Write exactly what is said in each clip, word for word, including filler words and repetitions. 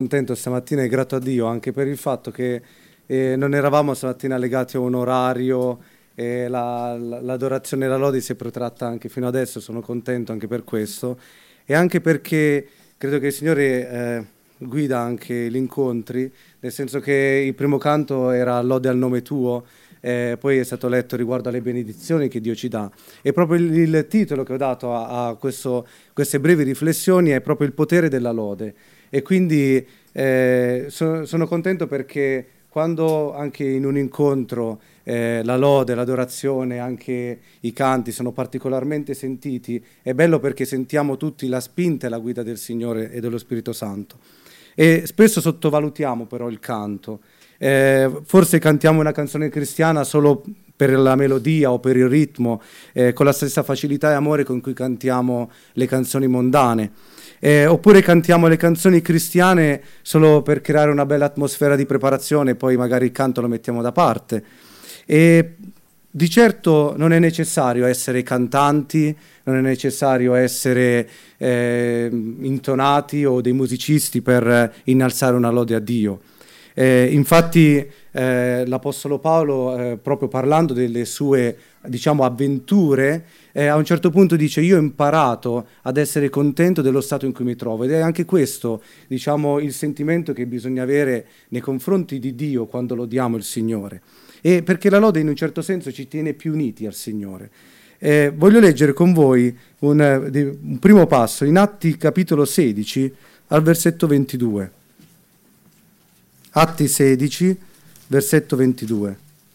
Contento stamattina e grato a Dio anche per il fatto che eh, non eravamo stamattina legati a un orario e la- la- l'adorazione e la lode si è protratta anche fino adesso, sono contento anche per questo e anche perché credo che il Signore eh, guida anche gli incontri, nel senso che il primo canto era lode al nome tuo, eh, poi è stato letto riguardo alle benedizioni che Dio ci dà e proprio il, il titolo che ho dato a, a questo- queste brevi riflessioni è proprio il potere della lode. E quindi eh, so- sono contento perché quando anche in un incontro eh, la lode, l'adorazione, anche i canti sono particolarmente sentiti, è bello perché sentiamo tutti la spinta e la guida del Signore e dello Spirito Santo. E spesso sottovalutiamo però il canto. Eh, forse cantiamo una canzone cristiana solo per la melodia o per il ritmo, eh, con la stessa facilità e amore con cui cantiamo le canzoni mondane. Eh, oppure cantiamo le canzoni cristiane solo per creare una bella atmosfera di preparazione, poi magari il canto lo mettiamo da parte. E di certo non è necessario essere cantanti, non è necessario essere eh, intonati o dei musicisti per innalzare una lode a Dio. Eh, infatti eh, l'Apostolo Paolo, eh, proprio parlando delle sue, diciamo, avventure, eh, a un certo punto dice: io ho imparato ad essere contento dello stato in cui mi trovo, ed è anche questo, diciamo, il sentimento che bisogna avere nei confronti di Dio quando lodiamo il Signore, e perché la lode in un certo senso ci tiene più uniti al Signore. Eh, voglio leggere con voi un, eh, di- un primo passo in Atti capitolo sedici al versetto ventidue. Atti sedici, versetto ventidue.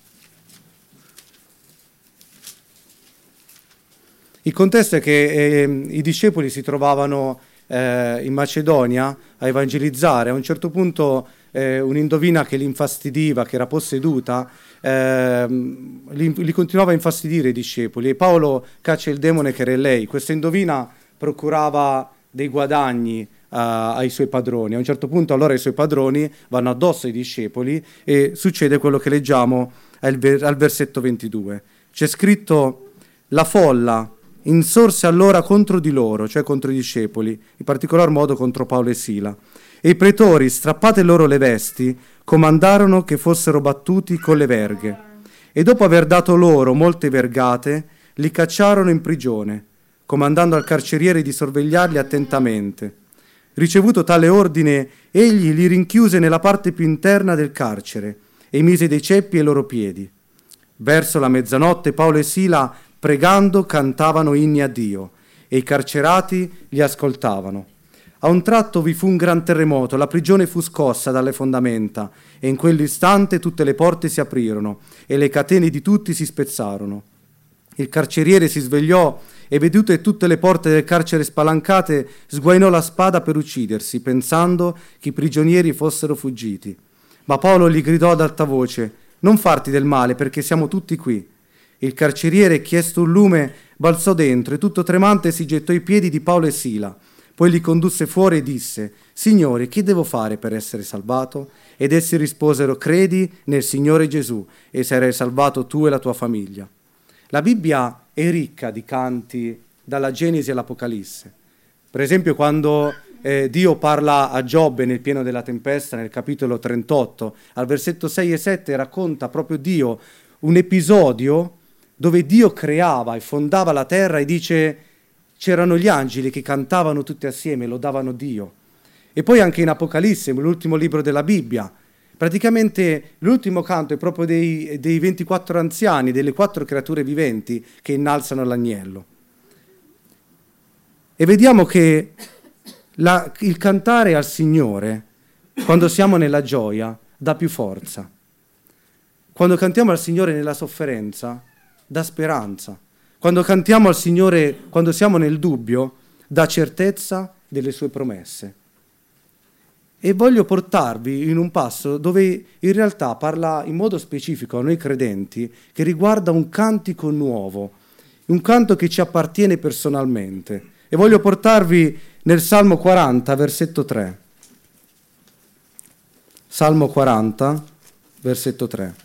Il contesto è che eh, i discepoli si trovavano eh, in Macedonia a evangelizzare. A un certo punto eh, un'indovina che li infastidiva, che era posseduta, eh, li, li continuava a infastidire i discepoli, e Paolo caccia il demone che era in lei. Questa indovina procurava dei guadagni a- ai suoi padroni. A un certo punto allora i suoi padroni vanno addosso ai discepoli e succede quello che leggiamo al, ver- al versetto ventidue. C'è scritto: la folla insorse allora contro di loro, cioè contro i discepoli, in particolar modo contro Paolo e Sila. E i pretori, strappate loro le vesti, comandarono che fossero battuti con le verghe. E dopo aver dato loro molte vergate, li cacciarono in prigione, comandando al carceriere di sorvegliarli attentamente. Ricevuto tale ordine, egli li rinchiuse nella parte più interna del carcere e mise dei ceppi ai loro piedi. Verso la mezzanotte Paolo e Sila, pregando, cantavano inni a Dio, e i carcerati li ascoltavano. A un tratto vi fu un gran terremoto, la prigione fu scossa dalle fondamenta, e in quell'istante tutte le porte si aprirono e le catene di tutti si spezzarono. Il carceriere si svegliò e, vedute tutte le porte del carcere spalancate, sguainò la spada per uccidersi, pensando che i prigionieri fossero fuggiti. Ma Paolo gli gridò ad alta voce: non farti del male, perché siamo tutti qui. Il carceriere, chiesto un lume, balzò dentro e tutto tremante si gettò ai piedi di Paolo e Sila. Poi li condusse fuori e disse: Signore, che devo fare per essere salvato? Ed essi risposero: credi nel Signore Gesù e sarai salvato tu e la tua famiglia. La Bibbia è ricca di canti dalla Genesi all'Apocalisse. Per esempio, quando eh, Dio parla a Giobbe nel pieno della tempesta, nel capitolo trentotto, al versetto sei e sette, racconta proprio Dio un episodio dove Dio creava e fondava la terra, e dice: c'erano gli angeli che cantavano tutti assieme, lodavano Dio. E poi anche in Apocalisse, l'ultimo libro della Bibbia, praticamente l'ultimo canto è proprio dei, dei ventiquattro anziani, delle quattro creature viventi che innalzano l'agnello. E vediamo che la, il cantare al Signore, quando siamo nella gioia, dà più forza. Quando cantiamo al Signore nella sofferenza, dà speranza. Quando cantiamo al Signore, quando siamo nel dubbio, dà certezza delle sue promesse. E voglio portarvi in un passo dove in realtà parla in modo specifico a noi credenti, che riguarda un cantico nuovo, un canto che ci appartiene personalmente. E voglio portarvi nel Salmo quaranta, versetto tre. Salmo quaranta, versetto tre.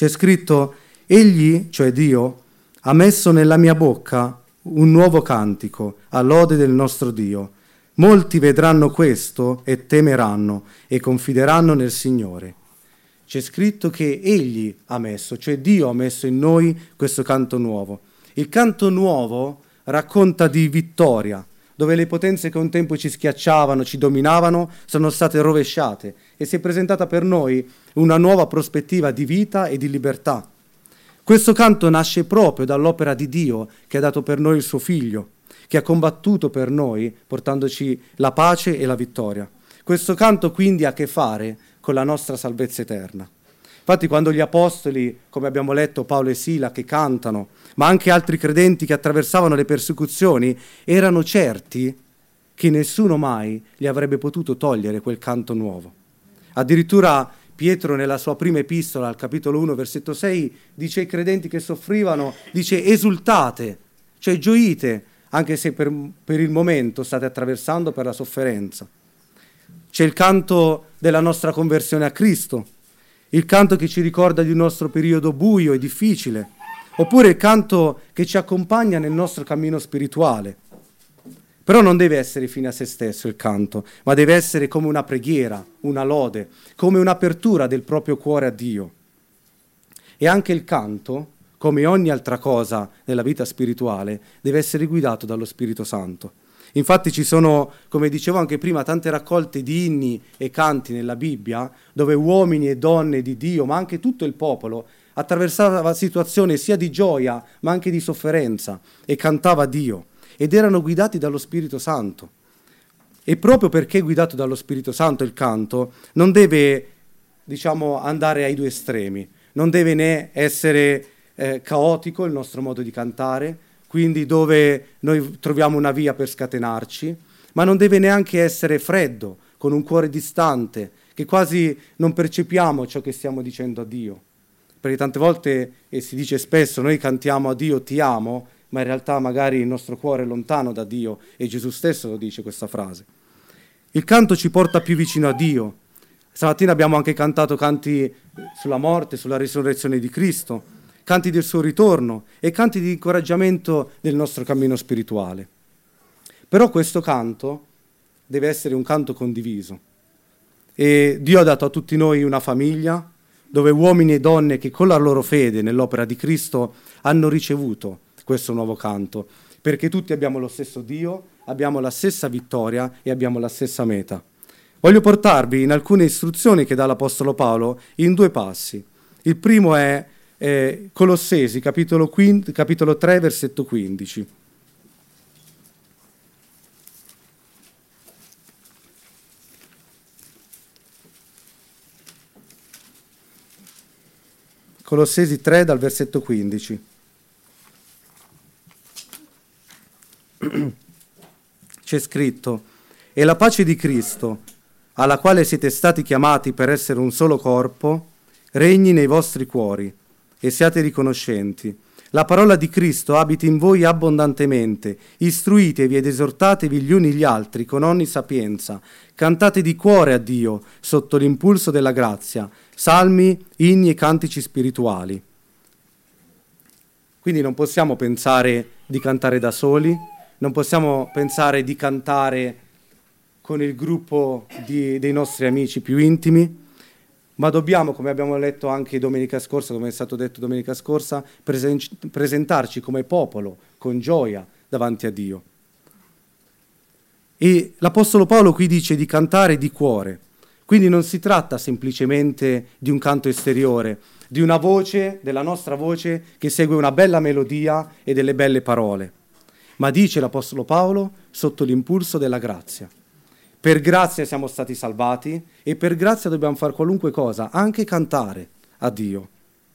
C'è scritto: egli, cioè Dio, ha messo nella mia bocca un nuovo cantico a lode del nostro Dio. Molti vedranno questo e temeranno e confideranno nel Signore. C'è scritto che egli ha messo, cioè Dio ha messo in noi questo canto nuovo. Il canto nuovo racconta di vittoria, dove le potenze che un tempo ci schiacciavano, ci dominavano, sono state rovesciate e si è presentata per noi una nuova prospettiva di vita e di libertà. Questo canto nasce proprio dall'opera di Dio che ha dato per noi il suo Figlio, che ha combattuto per noi portandoci la pace e la vittoria. Questo canto quindi ha a che fare con la nostra salvezza eterna. Infatti quando gli apostoli, come abbiamo letto Paolo e Sila, che cantano, ma anche altri credenti che attraversavano le persecuzioni, erano certi che nessuno mai gli avrebbe potuto togliere quel canto nuovo. Addirittura Pietro nella sua prima epistola, al capitolo uno, versetto sei, dice ai credenti che soffrivano, dice esultate, cioè gioite, anche se per, per il momento state attraversando per la sofferenza. C'è il canto della nostra conversione a Cristo, il canto che ci ricorda di un nostro periodo buio e difficile, oppure il canto che ci accompagna nel nostro cammino spirituale. Però non deve essere fine a se stesso il canto, ma deve essere come una preghiera, una lode, come un'apertura del proprio cuore a Dio. E anche il canto, come ogni altra cosa nella vita spirituale, deve essere guidato dallo Spirito Santo. Infatti ci sono, come dicevo anche prima, tante raccolte di inni e canti nella Bibbia, dove uomini e donne di Dio, ma anche tutto il popolo, attraversava situazioni sia di gioia, ma anche di sofferenza, e cantava Dio. Ed erano guidati dallo Spirito Santo. E proprio perché è guidato dallo Spirito Santo il canto, non deve, diciamo, andare ai due estremi. Non deve né essere eh, caotico il nostro modo di cantare, quindi dove noi troviamo una via per scatenarci, ma non deve neanche essere freddo, con un cuore distante, che quasi non percepiamo ciò che stiamo dicendo a Dio. Perché tante volte, e si dice spesso, noi cantiamo a Dio ti amo, ma in realtà magari il nostro cuore è lontano da Dio, e Gesù stesso lo dice questa frase. Il canto ci porta più vicino a Dio. Stamattina abbiamo anche cantato canti sulla morte, sulla risurrezione di Cristo, canti del suo ritorno e canti di incoraggiamento del nostro cammino spirituale. Però questo canto deve essere un canto condiviso. E Dio ha dato a tutti noi una famiglia, dove uomini e donne che con la loro fede nell'opera di Cristo hanno ricevuto questo nuovo canto, perché tutti abbiamo lo stesso Dio, abbiamo la stessa vittoria e abbiamo la stessa meta. Voglio portarvi in alcune istruzioni che dà l'Apostolo Paolo in due passi. Il primo è eh, Colossesi, capitolo, quindici, capitolo tre, versetto quindici. Colossesi tre, dal versetto quindici. C'è scritto: e la pace di Cristo, alla quale siete stati chiamati per essere un solo corpo, regni nei vostri cuori e siate riconoscenti. La parola di Cristo abiti in voi abbondantemente, istruitevi ed esortatevi gli uni gli altri con ogni sapienza, cantate di cuore a Dio sotto l'impulso della grazia, salmi, inni e cantici spirituali. Quindi non possiamo pensare di cantare da soli, non possiamo pensare di cantare con il gruppo di, dei nostri amici più intimi, ma dobbiamo, come abbiamo letto anche domenica scorsa, come è stato detto domenica scorsa, presen- presentarci come popolo, con gioia, davanti a Dio. E l'Apostolo Paolo qui dice di cantare di cuore, quindi non si tratta semplicemente di un canto esteriore, di una voce, della nostra voce, che segue una bella melodia e delle belle parole. Ma dice l'Apostolo Paolo, sotto l'impulso della grazia. Per grazia siamo stati salvati e per grazia dobbiamo fare qualunque cosa, anche cantare a Dio.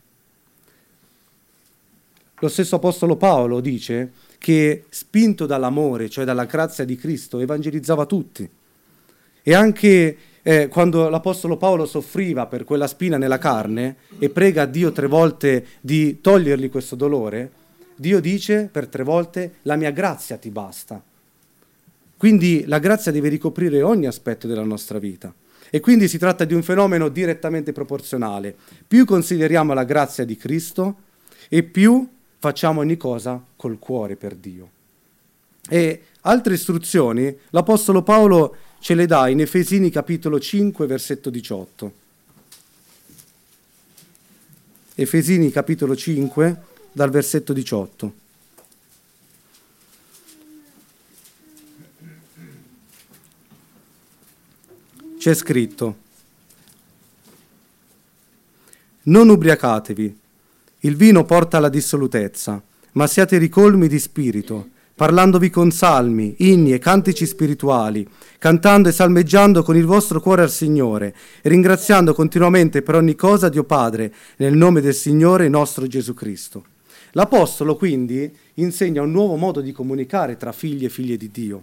Lo stesso Apostolo Paolo dice che, spinto dall'amore, cioè dalla grazia di Cristo, evangelizzava tutti. E anche eh, quando l'Apostolo Paolo soffriva per quella spina nella carne e prega a Dio tre volte di togliergli questo dolore, Dio dice per tre volte: la mia grazia ti basta. Quindi la grazia deve ricoprire ogni aspetto della nostra vita. E quindi si tratta di un fenomeno direttamente proporzionale. Più consideriamo la grazia di Cristo e più facciamo ogni cosa col cuore per Dio. E altre istruzioni l'Apostolo Paolo ce le dà in Efesini capitolo cinque, versetto diciotto. Efesini capitolo cinque, dal versetto diciotto. C'è scritto: non ubriacatevi, il vino porta alla dissolutezza, ma siate ricolmi di spirito, parlandovi con salmi, inni e cantici spirituali, cantando e salmeggiando con il vostro cuore al Signore, e ringraziando continuamente per ogni cosa Dio Padre, nel nome del Signore nostro Gesù Cristo. L'Apostolo quindi insegna un nuovo modo di comunicare tra figli e figlie di Dio.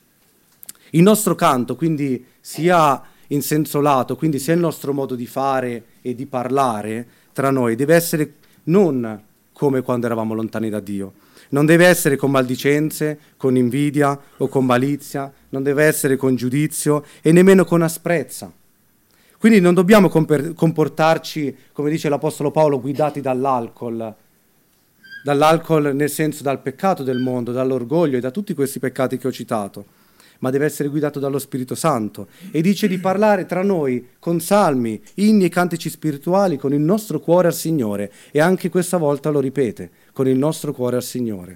Il nostro canto, quindi, sia in senso lato, quindi sia il nostro modo di fare e di parlare tra noi, deve essere non come quando eravamo lontani da Dio. Non deve essere con maldicenze, con invidia o con malizia, non deve essere con giudizio e nemmeno con asprezza. Quindi non dobbiamo comper- comportarci, come dice l'Apostolo Paolo, guidati dall'alcol, dall'alcol nel senso dal peccato del mondo, dall'orgoglio e da tutti questi peccati che ho citato, ma deve essere guidato dallo Spirito Santo. E dice di parlare tra noi con salmi, inni e cantici spirituali, con il nostro cuore al Signore. E anche questa volta lo ripete, con il nostro cuore al Signore.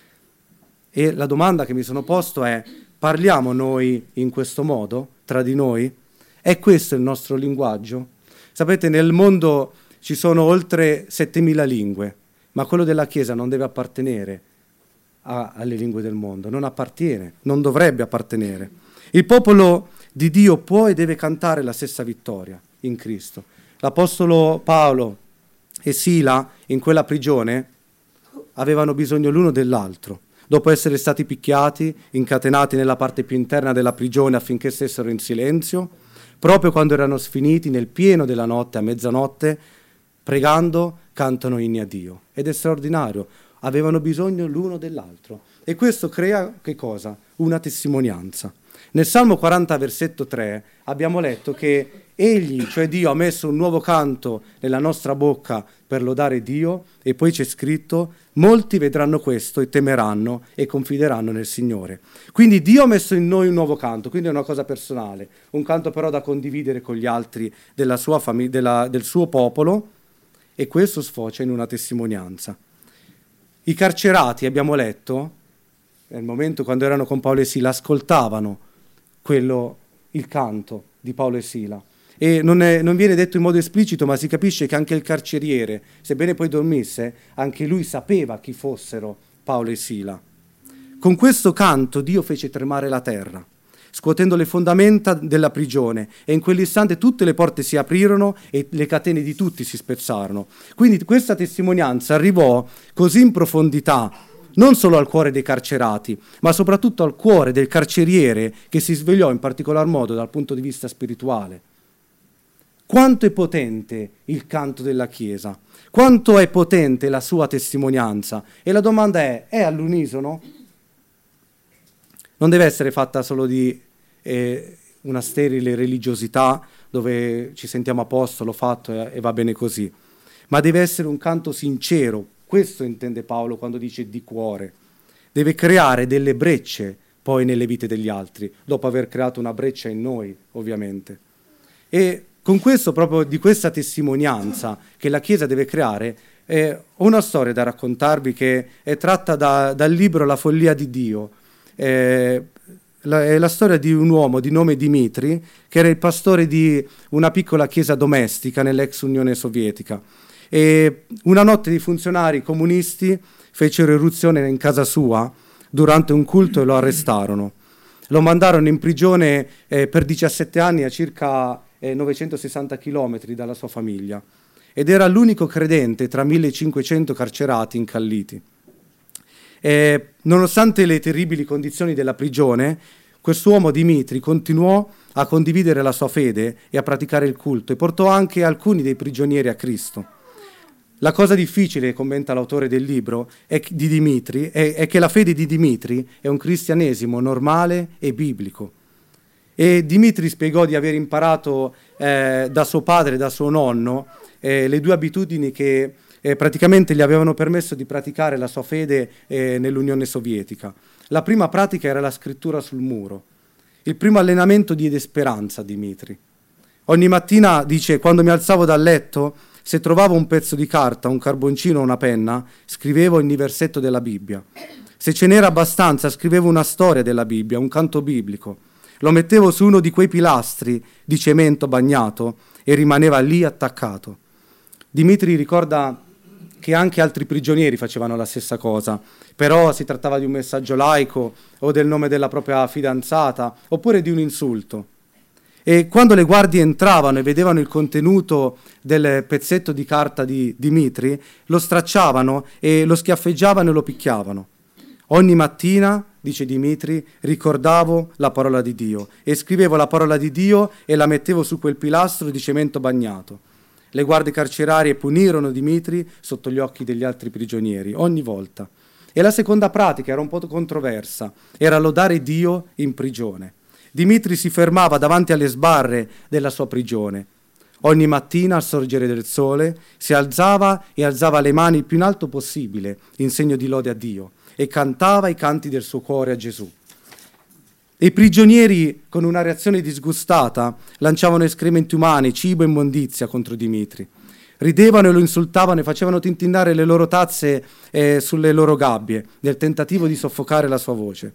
E la domanda che mi sono posto è: parliamo noi in questo modo, tra di noi? È questo il nostro linguaggio? Sapete, nel mondo ci sono oltre settemila lingue, ma quello della Chiesa non deve appartenere a, alle lingue del mondo, non appartiene, non dovrebbe appartenere. Il popolo di Dio può e deve cantare la stessa vittoria in Cristo. L'Apostolo Paolo e Sila in quella prigione avevano bisogno l'uno dell'altro. Dopo essere stati picchiati, incatenati nella parte più interna della prigione affinché stessero in silenzio, proprio quando erano sfiniti nel pieno della notte, a mezzanotte, pregando, cantano inni a Dio. Ed è straordinario. Avevano bisogno l'uno dell'altro. E questo crea che cosa? Una testimonianza. Nel Salmo quaranta, versetto tre, abbiamo letto che Egli, cioè Dio, ha messo un nuovo canto nella nostra bocca per lodare Dio, e poi c'è scritto: molti vedranno questo e temeranno e confideranno nel Signore. Quindi Dio ha messo in noi un nuovo canto, quindi è una cosa personale, un canto però da condividere con gli altri della sua famig- della, del suo popolo, e questo sfocia in una testimonianza. I carcerati, abbiamo letto, nel momento quando erano con Paolo e Sila, ascoltavano quello, il canto di Paolo e Sila. E non, è, non viene detto in modo esplicito, ma si capisce che anche il carceriere, sebbene poi dormisse, anche lui sapeva chi fossero Paolo e Sila. Con questo canto Dio fece tremare la terra, scuotendo le fondamenta della prigione, e in quell'istante tutte le porte si aprirono e le catene di tutti si spezzarono. Quindi questa testimonianza arrivò così in profondità, non solo al cuore dei carcerati, ma soprattutto al cuore del carceriere, che si svegliò in particolar modo dal punto di vista spirituale. Quanto è potente il canto della Chiesa, quanto è potente la sua testimonianza. E la domanda è, è all'unisono? Non deve essere fatta solo di eh, una sterile religiosità dove ci sentiamo a posto, l'ho fatto e, e va bene così, ma deve essere un canto sincero. Questo intende Paolo quando dice di cuore. Deve creare delle brecce poi nelle vite degli altri, dopo aver creato una breccia in noi, ovviamente. E con questo, proprio di questa testimonianza che la Chiesa deve creare, eh, ho una storia da raccontarvi che è tratta da, dal libro La follia di Dio. Eh, la, è la storia di un uomo di nome Dimitri, che era il pastore di una piccola chiesa domestica nell'ex Unione Sovietica. E una notte i funzionari comunisti fecero irruzione in casa sua durante un culto e lo arrestarono. Lo mandarono in prigione eh, per diciassette anni a circa eh, novecentosessanta chilometri dalla sua famiglia, ed era l'unico credente tra millecinquecento carcerati incalliti. E, nonostante le terribili condizioni della prigione, quest'uomo Dimitri continuò a condividere la sua fede e a praticare il culto, e portò anche alcuni dei prigionieri a Cristo. La cosa difficile, commenta l'autore del libro, è, di Dimitri, è, è che la fede di Dimitri è un cristianesimo normale e biblico. E Dimitri spiegò di aver imparato eh, da suo padre e da suo nonno eh, le due abitudini che eh, praticamente gli avevano permesso di praticare la sua fede eh, nell'Unione Sovietica. La prima pratica era la scrittura sul muro. Il primo allenamento diede speranza a Dimitri. Ogni mattina, dice, quando mi alzavo dal letto, se trovavo un pezzo di carta, un carboncino o una penna, scrivevo ogni versetto della Bibbia. Se ce n'era abbastanza, scrivevo una storia della Bibbia, un canto biblico. Lo mettevo su uno di quei pilastri di cemento bagnato e rimaneva lì attaccato. Dimitri ricorda che anche altri prigionieri facevano la stessa cosa, però si trattava di un messaggio laico o del nome della propria fidanzata, oppure di un insulto. E quando le guardie entravano e vedevano il contenuto del pezzetto di carta di Dimitri, lo stracciavano e lo schiaffeggiavano e lo picchiavano. Ogni mattina, dice Dimitri, ricordavo la parola di Dio e scrivevo la parola di Dio e la mettevo su quel pilastro di cemento bagnato. Le guardie carcerarie punirono Dimitri sotto gli occhi degli altri prigionieri, ogni volta. E la seconda pratica era un po' controversa, era lodare Dio in prigione. Dimitri si fermava davanti alle sbarre della sua prigione. Ogni mattina al sorgere del sole si alzava e alzava le mani il più in alto possibile in segno di lode a Dio e cantava i canti del suo cuore a Gesù. E i prigionieri, con una reazione disgustata, lanciavano escrementi umani, cibo e immondizia contro Dimitri. Ridevano e lo insultavano e facevano tintinnare le loro tazze eh, sulle loro gabbie, nel tentativo di soffocare la sua voce.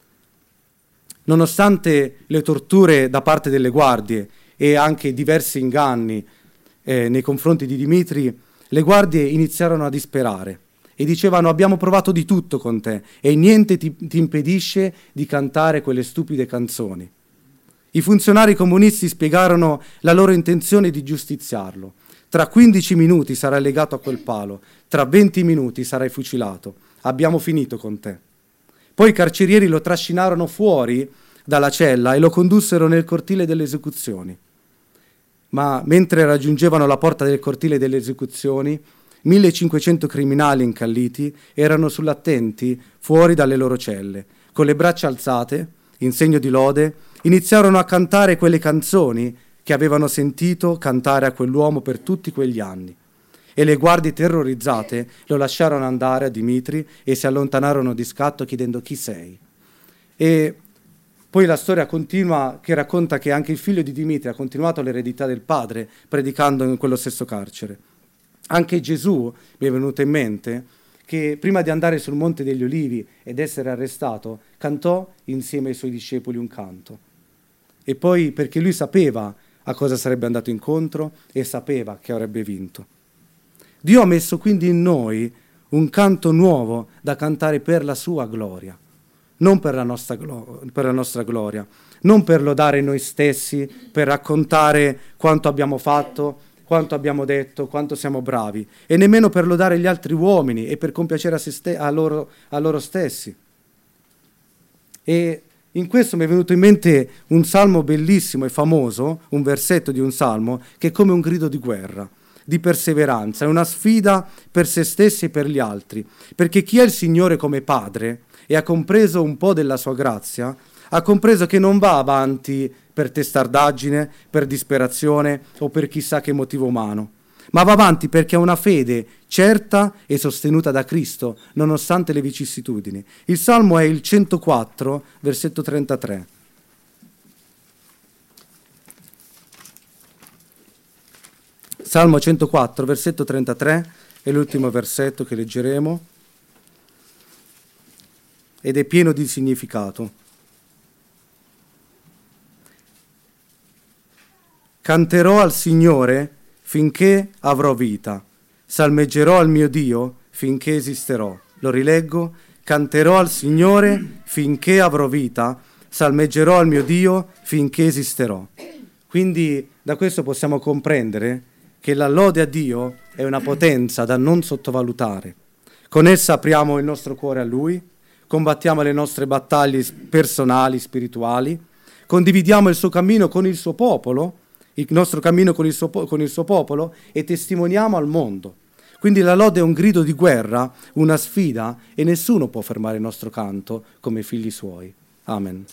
Nonostante le torture da parte delle guardie e anche diversi inganni eh, nei confronti di Dimitri, le guardie iniziarono a disperare e dicevano: abbiamo provato di tutto con te e niente ti, ti impedisce di cantare quelle stupide canzoni. I funzionari comunisti spiegarono la loro intenzione di giustiziarlo. Tra quindici minuti sarai legato a quel palo, tra venti minuti sarai fucilato. Abbiamo finito con te. Poi i carcerieri lo trascinarono fuori dalla cella e lo condussero nel cortile delle esecuzioni. Ma mentre raggiungevano la porta del cortile delle esecuzioni, millecinquecento criminali incalliti erano sull'attenti fuori dalle loro celle. Con le braccia alzate, in segno di lode, iniziarono a cantare quelle canzoni che avevano sentito cantare a quell'uomo per tutti quegli anni. E le guardie terrorizzate lo lasciarono andare a Dimitri e si allontanarono di scatto chiedendo: chi sei? E poi la storia continua, che racconta che anche il figlio di Dimitri ha continuato l'eredità del padre predicando in quello stesso carcere. Anche Gesù, mi è venuto in mente, che prima di andare sul Monte degli Ulivi ed essere arrestato, cantò insieme ai suoi discepoli un canto. E poi perché lui sapeva a cosa sarebbe andato incontro e sapeva che avrebbe vinto. Dio ha messo quindi in noi un canto nuovo da cantare per la sua gloria, non per la nostra, glo- per la nostra gloria, non per lodare noi stessi, per raccontare quanto abbiamo fatto, quanto abbiamo detto, quanto siamo bravi, e nemmeno per lodare gli altri uomini e per compiacere a, se ste- a, loro, a loro stessi. E in questo mi è venuto in mente un salmo bellissimo e famoso, un versetto di un salmo, che è come un grido di guerra, di perseveranza, è una sfida per se stessi e per gli altri, perché chi ha il Signore come padre e ha compreso un po' della sua grazia, ha compreso che non va avanti per testardaggine, per disperazione o per chissà che motivo umano, ma va avanti perché ha una fede certa e sostenuta da Cristo, nonostante le vicissitudini. Il Salmo è il centoquattro, versetto trentatré. Salmo centoquattro, versetto trentatré, è l'ultimo versetto che leggeremo, ed è pieno di significato. Canterò al Signore finché avrò vita, salmeggerò al mio Dio finché esisterò. Lo rileggo: canterò al Signore finché avrò vita, salmeggerò al mio Dio finché esisterò. Quindi da questo possiamo comprendere che la lode a Dio è una potenza da non sottovalutare. Con essa apriamo il nostro cuore a Lui, combattiamo le nostre battaglie personali, spirituali, condividiamo il suo cammino con il suo popolo, il nostro cammino con il suo, con il suo popolo, e testimoniamo al mondo. Quindi la lode è un grido di guerra, una sfida, e nessuno può fermare il nostro canto come figli suoi. Amen.